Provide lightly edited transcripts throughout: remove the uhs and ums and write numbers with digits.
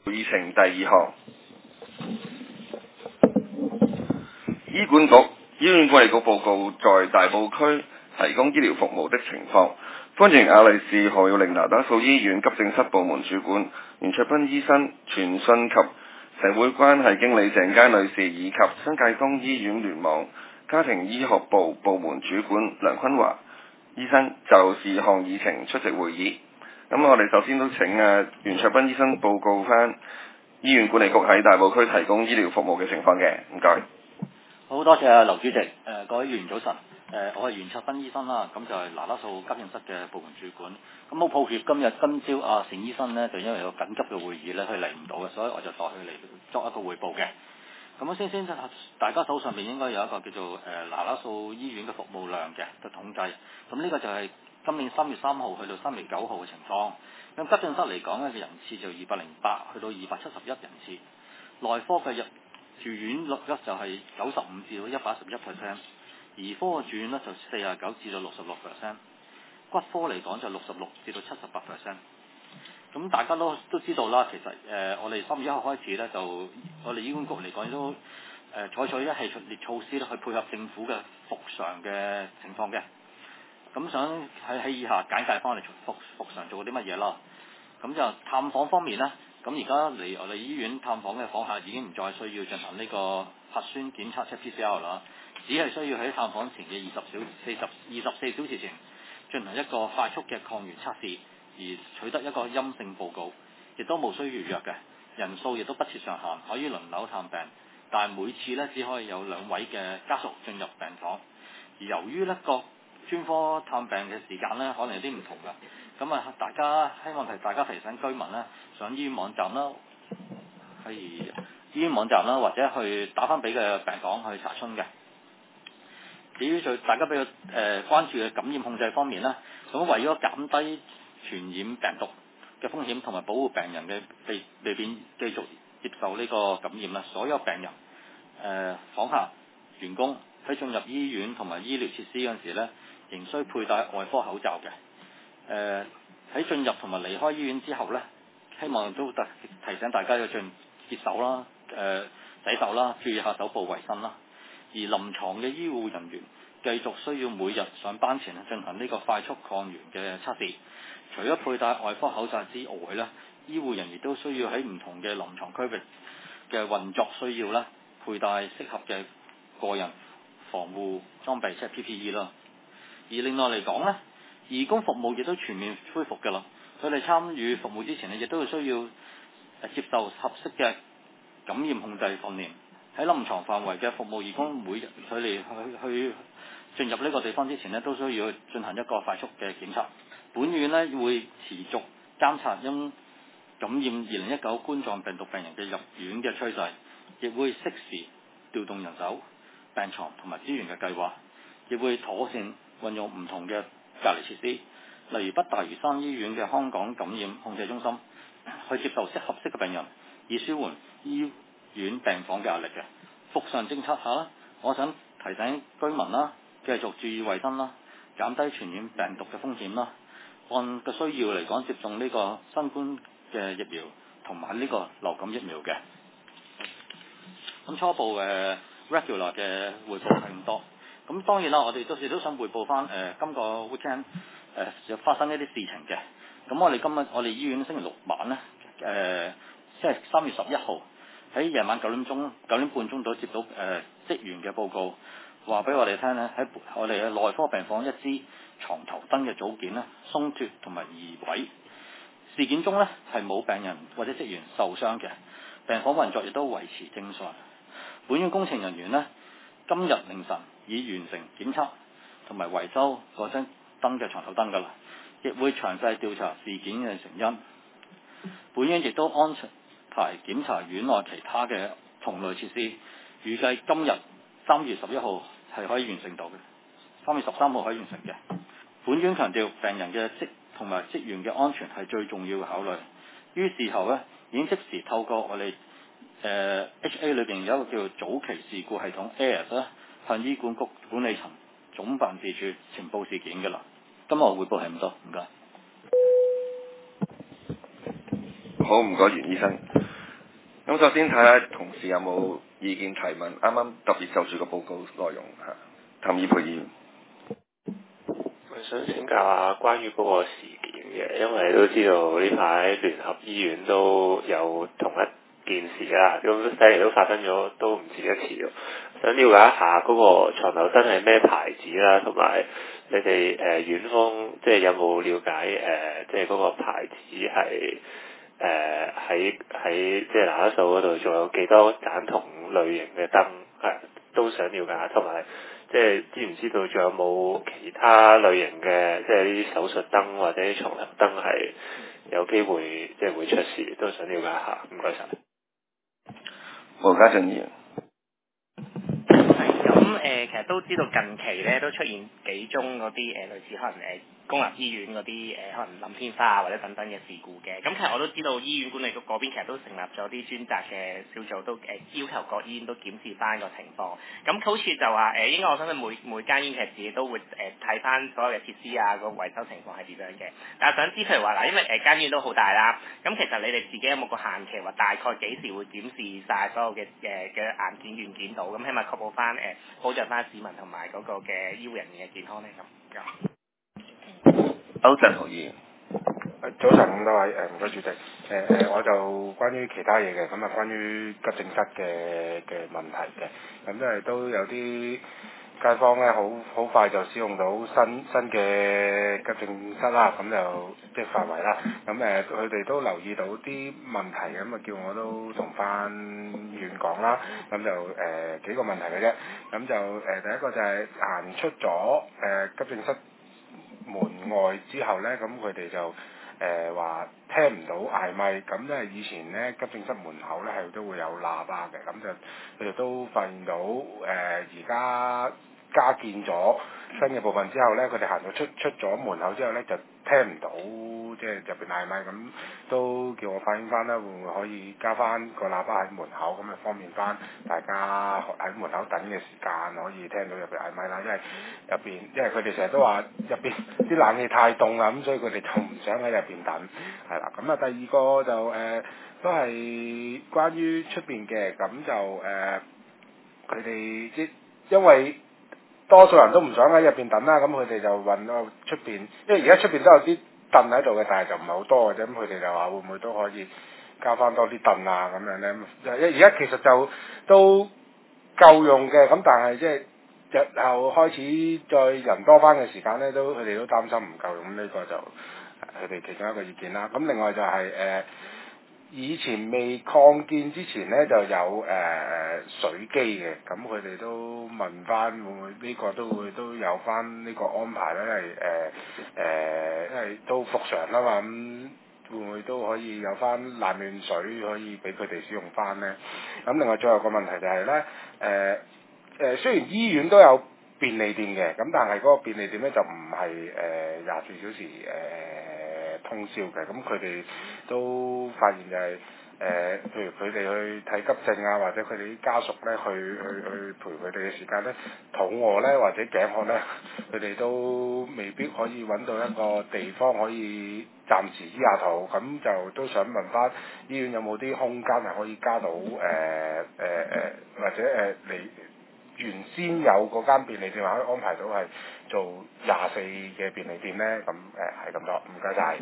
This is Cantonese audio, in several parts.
議程第二項，醫管局醫院管理局報告在大埔區提供醫療服務的情況。歡迎雅麗氏何耀玲那打素醫院急症室部門主管袁卓斌醫生、傳訊及社會關係經理鄭佳女士以及新界東醫院聯網家庭醫學部部門主管梁坤華醫生就事項議程出席會議。咁我哋首先都請袁卓斌醫生報告翻醫院管理局喺大埔區提供醫療服務嘅情況嘅，唔該。 好多謝劉主席，各位議員早晨，我係袁卓斌醫生啦，咁就係那打素急症室嘅部門主管。咁好抱歉今朝冼醫生呢，就因為有緊急嘅會議呢，佢嚟唔到嘅，所以我就代佢嚟作一個彙報嘅。咁先大家手上面應該有一個叫做那打素醫院嘅服務量嘅統計。咁呢個就係今年3月3號去到3月9號嘅情況。咁急症室嚟講呢，嘅人次就208去到271人次，內科嘅住院率就係95至到111%，兒科嘅住院率就49至到66%，骨科嚟講就66至到78%。咁大家都知道啦，其實我哋3月1號開始呢，就我哋醫管局嚟講都採取一系列措施咧，去配合政府嘅復常嘅情況嘅。咁想喺以下簡介翻我哋復常做過啲乜嘢咯。咁就探訪方面呢，咁而家嚟我哋醫院探訪嘅訪客已經唔再需要進行呢個核酸檢測即 PCR 啦，只係需要喺探訪前嘅24小時前進行一個快速嘅抗原測試，而取得一個陰性報告，亦都無需預約嘅，人數亦都不設上限，可以輪流探病，但係每次呢，只可以有2位嘅家屬進入病房，而由於呢個專科探病嘅時間呢，可能有啲唔同㗎。咁希望大家提醒居民呢，上醫院網站啦，或者去打返俾嘅病房去查詢嘅。至於大家比較關注嘅感染控制方面呢，咁為咗減低傳染病毒嘅風險同埋保護病人嘅避免繼續接受呢個感染啦，所有病人、訪客、員工喺進入醫院同埋醫療設施嗰陣時呢，仍需佩戴外科口罩嘅。喺進入同埋離開醫院之後呢，希望都提醒大家要潔手啦、洗手啦，注意下手部衛生啦。而臨床嘅醫護人員繼續需要每日上班前進行呢個快速抗原嘅測試。除咗佩戴外科口罩之外呢，醫護人員都需要喺唔同嘅臨床區域嘅運作需要呢，佩戴適合嘅個人防護裝備，即係 PPE 啦。而另外嚟講呢，義工服務亦都全面恢復㗎啦。佢哋參與服務之前呢，亦都需要接受合適嘅感染控制訓練。喺臨床範圍嘅服務義工，每日佢哋去進入呢個地方之前呢，都需要進行一個快速嘅檢測。本院呢會持續監察因感染2019冠狀病毒病人嘅入院嘅趨勢，亦會適時調動人手、病床同埋資源嘅計劃，亦會妥善運用唔同嘅隔離設施，例如北大嶼山醫院嘅香港感染控制中心，去接受合適嘅病人，以舒緩醫院病房嘅壓力嘅。復常政策下，我想提醒居民啦，繼續注意衛生啦，減低傳染病毒嘅風險啦。按個需要嚟講，接種呢個新冠嘅疫苗同埋呢個流感疫苗嘅。咁初步regular 嘅匯報係咁多。咁當然啦，我哋到時都想匯報翻今個 weekend 就發生一啲事情嘅。咁我哋醫院星期六晚呢，即係3月11號喺夜晚9點半鐘度接到職員嘅報告，話俾我哋聽呢，喺我哋嘅內科病房一支床頭燈嘅組件呢鬆脱同埋移位。事件中呢係冇病人或者職員受傷嘅，病房運作亦都維持正常。本院工程人員呢，今日凌晨已完成檢測同埋維修嗰張燈嘅床頭燈㗎啦，亦會詳細調查事件嘅成因。本院亦都安排檢查院內其他嘅同類設施，預計今日3月11號係可以完成到嘅，3月13號可以完成嘅。本院強調病人嘅同埋職員嘅安全係最重要嘅考慮，於是後呢已經即時透過我哋HA 裏邊有一個叫做早期事故系統 AIRS 啦，向醫管局管理層總辦事處呈報事件㗎啦。今日我匯報係咁多，唔該。 好，唔該袁醫生。 咁首先睇下同事有冇意見提問，啱啱特別就住個報告內容嚇，譚以培議員。 我想請教下關於嗰個事件嘅，因為都知道呢排聯合醫院都有同一件事啦，咁睇嚟都發生咗都唔止一次喎。想了解一下嗰個床頭燈係咩牌子啦，同埋你哋院方即係有冇了解即係嗰個牌子係喺即係拿得數嗰度仲有幾多盞同類型嘅燈係都想了解下，同埋即係知唔知道仲有冇其他類型嘅即係呢啲手術燈或者啲床頭燈係有機會即係會出事，都想了解下。唔該晒。 毛家俊議員。 係咁其實都知道近期咧都出現幾宗嗰啲類似可能公立醫院嗰啲可能冧天花啊或者等等嘅事故嘅。咁其實我都知道醫院管理局嗰邊其實都成立咗啲專責嘅小組，都要求各醫院都檢視翻個情況。咁好似就話應該我相信每間醫院其實自己都會睇翻所有嘅設施啊，個維修情況係點樣嘅。但係想知譬如話嗱，因為間醫院都好大啦，咁其實你哋自己有冇個限期話大概幾時會檢視晒所有嘅硬件軟件度，咁起碼確保翻保障翻市民同埋嗰個嘅醫護人員嘅健康咧咁。 歐振豪議員。 早晨咁多位唔該主席，我就關於其他嘢嘅，咁啊關於急症室嘅問題嘅，咁因為都有啲街坊咧好快就使用到新嘅急症室啦，咁就即係範圍啦，咁佢哋都留意到啲問題，咁啊叫我都同翻院講啦，咁就幾個問題嘅啫，咁就第一個就係行出咗急症室門外之後咧，咁佢哋就話聽唔到嗌咪，咁因為以前咧急症室門口咧係都會有喇叭嘅，咁就佢哋都發現到而家加建咗新嘅部分之後咧，佢哋行到出咗門口之後咧就聽唔到即係入邊嗌咪，咁都叫我反映翻啦，會唔會可以加翻個喇叭喺門口，咁啊方便翻大家喺門口等嘅時間可以聽到入邊嗌咪啦，因為佢哋成日都話入邊啲冷氣太凍啦，咁所以佢哋就唔想喺入邊等，係啦，咁啊第二個就都係關於出邊嘅，咁就佢哋即因為多數人都唔想喺入邊等啦，咁佢哋就揾到出邊，因為而家出邊都有啲凳喺度嘅，但係就唔係好多嘅啫，咁佢哋就話會唔會都可以加翻多啲凳啊咁樣咧？而家其實就都夠用嘅，咁但係即係日後開始再人多翻嘅時間咧，佢哋都擔心唔夠用，呢個就佢哋其中一個意見啦。咁另外就係以前未擴建之前咧就有水機嘅，咁佢哋都問翻會唔會呢個都有翻呢個安排咧？因為都復常啦嘛，咁會唔會都可以有翻冷暖水可以俾佢哋使用翻咧？咁另外最後個問題就係咧，雖然醫院都有便利店嘅，咁但係嗰個便利店咧就唔係24小時通宵嘅，咁佢哋都發現就係譬如佢哋去睇急症啊，或者佢哋啲家屬咧去陪佢哋嘅時間咧，肚餓咧或者頸渴咧，佢哋都未必可以揾到一個地方可以暫時醫下肚，咁就都想問翻醫院有冇啲空間係可以加到或者嚟原先有嗰間便利店可以安排到係做24嘅便利店咧，咁係咁多，唔該晒。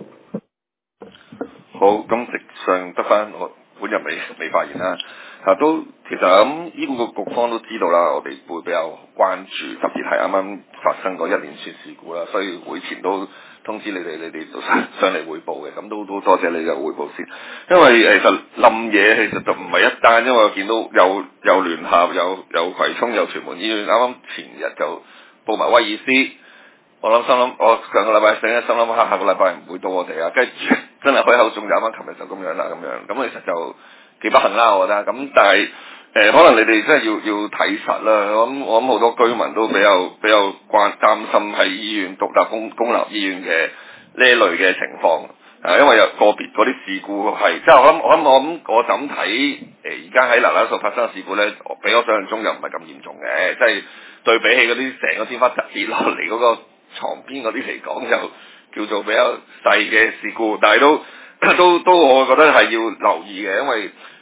好，咁直上得翻我本人未發言啦。都其實咁醫管局局方都知道啦，我哋會比較關注，特別係啱啱發生過一連串事故啦，所以會前都通知你哋都上嚟匯報嘅，咁都多謝你嘅匯報先。因為其實冧嘢其實就唔係一單，因為我見到有聯合、有葵涌、有屯門醫院，啱啱前日就報埋威爾斯。我上個禮拜醒咧，心諗下個禮拜唔會到我哋啊，跟住真係開口中，啱啱琴日就咁樣啦，咁其實就幾不幸啦，我覺得。咁但係可能你哋真係要睇實啦。我諗好多居民都比較擔心喺醫院獨立公立醫院嘅呢類嘅情況。因為有個別嗰啲事故係，即係我諗我就咁睇而家喺嗱嗱數發生嘅事故咧，比我想象中又唔係咁嚴重嘅，即係對比起嗰啲成個天花跌落嚟嗰個床邊嗰啲嚟講，就叫做比較細嘅事故，但係都我覺得係要留意嘅，因為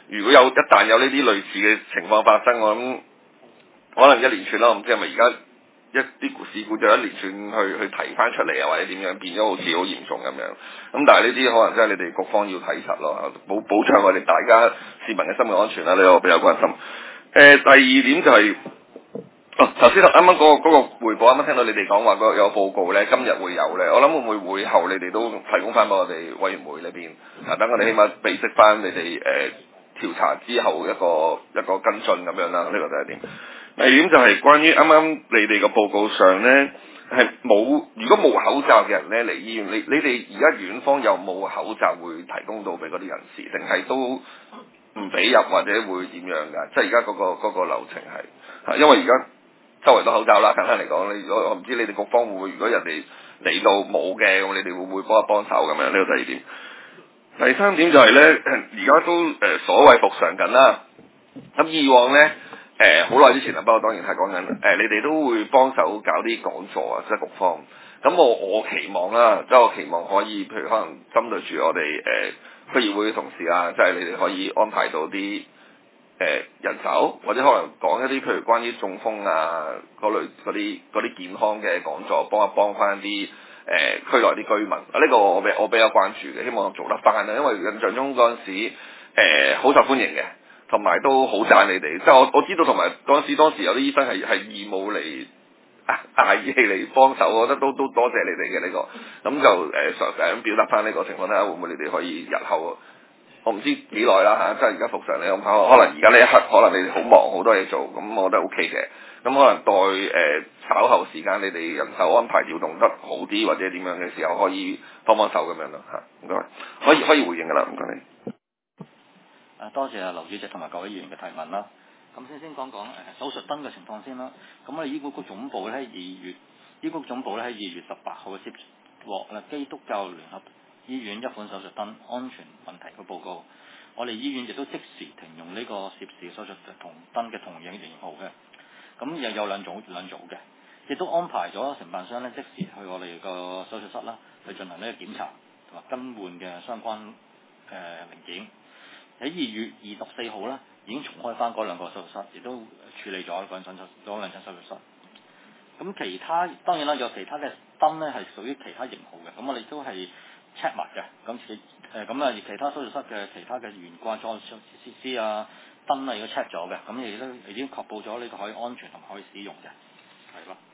如果一旦有呢啲類似嘅情況發生，我諗可能一連串啦，我唔知係咪而家一啲事故就一連串去提翻出嚟啊，或者點樣變咗好似好嚴重咁樣。咁但係呢啲可能真係你哋局方要睇實咯，保障我哋大家市民嘅生命安全啦，呢個我比較關心。第二點就係、頭先啱啱嗰個匯報，啱啱聽到你哋講話有個報告咧，今日會有咧，我諗會唔會會後你哋都提供翻俾我哋委員會裏邊等我哋起碼備悉翻你哋調查之後一個跟進咁樣啦，呢個第一點。第二點就係關於啱啱你哋個報告上咧係冇，如果冇口罩嘅人咧嚟醫院，你哋而家院方有冇口罩會提供到俾嗰啲人士，定係都唔俾入或者會點樣㗎？即係而家嗰個流程係因為而家周圍都口罩啦，簡單嚟講，我唔知你哋局方會唔會，如果人哋嚟到冇嘅，咁你哋會唔會幫手咁樣？呢個第二點。第三點就係咧，而家都所謂復常緊啦。咁以往咧好耐之前啦，不過當然係講緊你哋都會幫手搞啲講座啊，即係局方。咁我期望啦，即係我期望可以，譬如可能針對住我哋區議會嘅同事啊，即係你哋可以安排到啲人手，或者可能講一啲譬如關於中風啊嗰類嗰啲健康嘅講座，幫翻啲區內啲居民。呢個我比較關注嘅，希望做得翻啦，因為印象中嗰陣時好受歡迎嘅，同埋都好讚你哋。即係我知道，同埋當時有啲醫生係義務嚟捱義氣嚟幫手，我覺得都多謝你哋嘅呢個。咁就想表達翻呢個情況，睇下會唔會你哋可以日後。我唔知幾耐啦即係而家復常你咁可能而家呢一刻可能你哋好忙好多嘢做，咁我覺得 OK 嘅。咁可能待稍後時間你哋人手安排調動得好啲或者點樣嘅時候，可以幫手咁樣咯唔該，可以回應㗎啦，唔該你。 多謝劉主席同埋各位議員嘅提問啦。咁先講手術燈嘅情況先啦。咁我哋醫管局總部咧喺醫管局總部咧喺2月18號接獲基督教聯合醫院一款手術燈安全問題嘅報告，我哋醫院亦都即時停用呢個涉事手術燈嘅同樣型號嘅。咁又有兩組嘅，亦都安排咗承辦商咧即時去我哋個手術室啦，去進行呢個檢查同埋更換嘅相關零件。喺2月24號咧已經重開翻嗰兩個手術室，亦都處理咗兩間手術室。咁其他當然啦，有其他嘅燈咧係屬於其他型號嘅，咁我哋都係 check 埋嘅。咁而其他手術室嘅其他嘅懸掛裝設施啊燈啊，亦都 check 咗嘅，咁亦都已經確保咗呢個可以安全同埋可以使用嘅，係咯。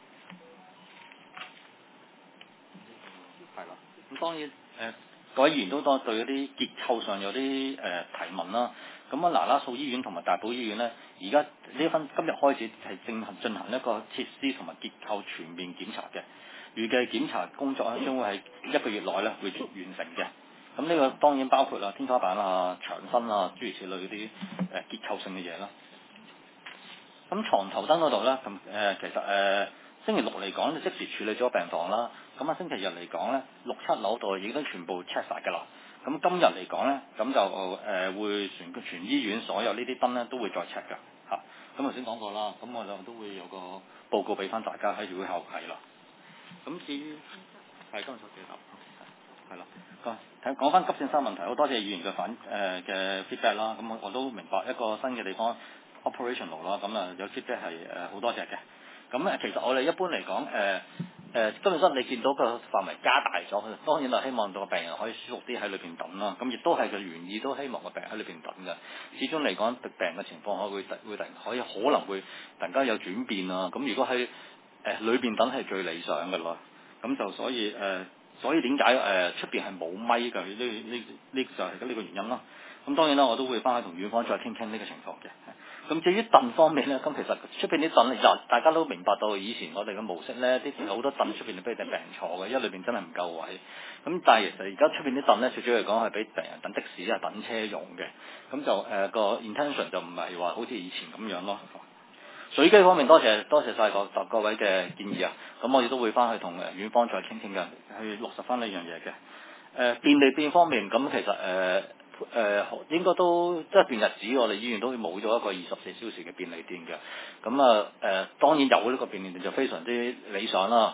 咁當然各位議員都對嗰啲結構上有啲提問啦。咁拿拉素醫院同埋大埔醫院咧，而家今日開始係進行一個設施同埋結構全面檢查嘅，預計檢查工作咧將會喺1個月內咧會完成嘅。咁呢個當然包括天花板啊、牆身啊諸如此類嗰啲結構性嘅嘢啦。咁床頭燈嗰度咧，其實星期六嚟講就即時處理咗病房啦。咁星期日嚟講咧，6、7樓度已經全部 check 晒㗎啦。咁今日嚟講咧，咁就會全醫院所有呢啲燈咧都會再 check 㗎嚇。咁頭先講過啦，咁我就都會有個報告俾翻大家喺會後係啦。咁至於係今日手機係啦。講翻急症室問題，好多謝議員嘅嘅 feedback 啦。咁我都明白一個新嘅地方 operational 啦，咁有 feedback 係好多謝嘅。咁其實我哋一般嚟講急症室你見到個範圍加大咗，當然係希望個病人可以舒服啲喺裏邊等啦。咁亦都係個原意，都希望個病人喺裏邊等嘅。始終嚟講病嘅情況會突然可能會突然間有轉變啊。咁如果喺裏邊等係最理想嘅咯。咁就所以點解出邊係冇咪㗎？呢就係呢個原因啦。咁當然啦，我都會翻去同院方再傾呢個情況嘅。咁至於凳方面咧，咁其實出邊啲凳就大家都明白到以前我哋嘅模式咧，好多凳出邊俾啲病人坐嘅，因為裏邊真係唔夠位。咁但係其實而家出邊啲凳咧，最主要嚟講係俾病人等的士啊、等車用嘅。咁就個 intention 就唔係話好似以前咁樣咯。水機方面，多謝晒各位嘅建議啊！咁我亦都會翻去同院方再傾嘅，去落實翻呢樣嘢嘅。便利店方面，咁其實應該都即係段日子，我哋醫院都冇咗一個24小時嘅便利店嘅。咁當然有呢個便利店就非常之理想啦。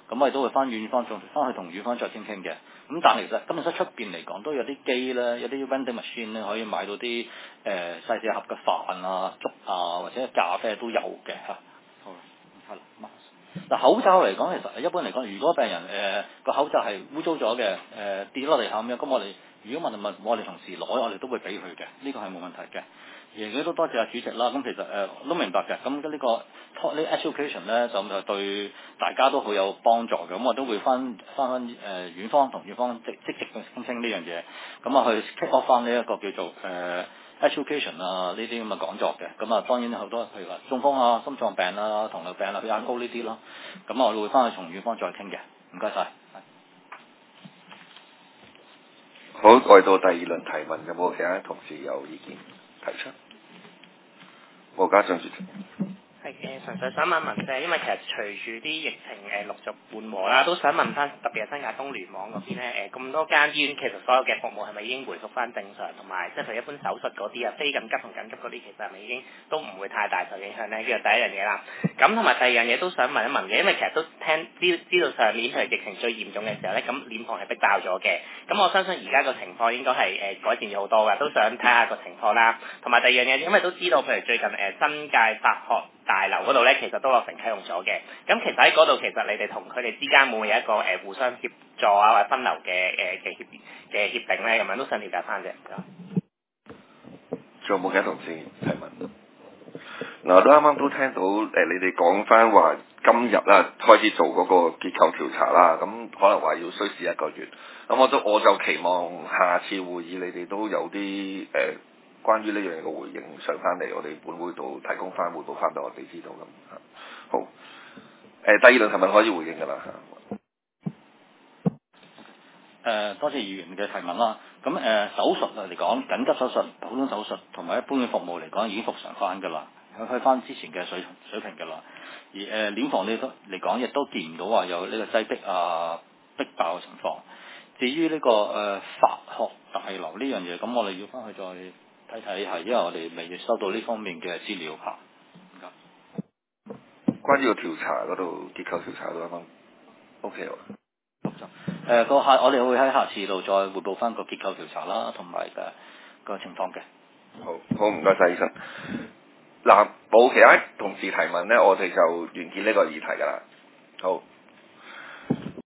咁我哋都會翻院方仲翻去同院方再傾嘅。咁但係其實急症室出邊嚟講都有啲機咧，有啲 vending machine 咧可以買到啲細隻盒嘅飯啊、粥啊或者咖啡都有嘅嚇。好啦，係啦。嗱口罩嚟講，其實一般嚟講，如果病人個口罩係污糟咗嘅，跌落嚟下咁樣，咁我哋如果問我哋同事攞，我哋都會俾佢嘅，呢個係冇問題嘅。亦都多謝阿主席啦，咁其實都明白嘅，咁呢個 education 咧就對大家都好有幫助嘅，咁我都會翻院方同院方積極去傾呢樣嘢，咁啊去 kick off 翻呢一個叫做education 啊呢啲咁嘅講座嘅，咁啊當然好多譬如話中風啊、心臟病啊、糖尿病啊、血壓高呢啲咯，咁我會翻去同院方再傾嘅，唔該晒。 好，我哋到第二輪提問，有冇其他同事有意見提出？毛家俊主席。 係純粹想問啫，因為其實隨住啲疫情陸續緩和啦，都想問翻，特別係新界東聯網嗰邊咧，咁多間醫院其實所有嘅服務係咪已經回復翻正常，同埋即係譬如一般手術嗰啲啊，非緊急同緊急嗰啲，其實係咪已經都唔會太大受影響咧？呢個第一樣嘢啦。咁同埋第二樣嘢都想問一問嘅，因為其實都知道上年譬如疫情最嚴重嘅時候咧，咁殮房係逼爆咗嘅。咁我相信而家個情況應該係改善咗好多㗎，都想睇下個情況啦。同埋第二樣嘢，因為都知道譬如最近新界法學大樓嗰度咧，其實都落成啟用咗嘅。咁其實喺嗰度，其實你哋同佢哋之間會唔會有一個互相協助啊，或者分流嘅協定咧？咁樣都想了解翻啫。 仲有冇其他同事提問？嗱，我都啱啱都聽到你哋講翻話今日啦開始做嗰個結構調查啦，咁可能話要需時1個月。咁我就期望下次會議你哋都有啲關於呢樣嘢嘅回應上翻嚟，我哋本會度提供翻匯報翻俾我哋知道咁。好，第二輪係咪可以回應㗎啦？ 多謝議員嘅提問啦。咁手術嚟講，緊急手術、普通手術同埋一般嘅服務嚟講已經復常翻㗎啦，去翻之前嘅水平㗎啦。而殮房嚟講，亦都見唔到話有呢個擠迫啊、逼爆嘅情況。至於呢個法學大樓呢樣嘢，咁我哋要翻去再睇睇係，因為我哋未收到呢方面嘅資料嚇。 關於個調查嗰度結構調查都啱啱 OK 喎。 我哋會喺下次度再匯報翻個結構調查啦，同埋個情況嘅。 好唔該晒醫生。嗱，冇其他同事提問咧，我哋就完結呢個議題㗎啦。好。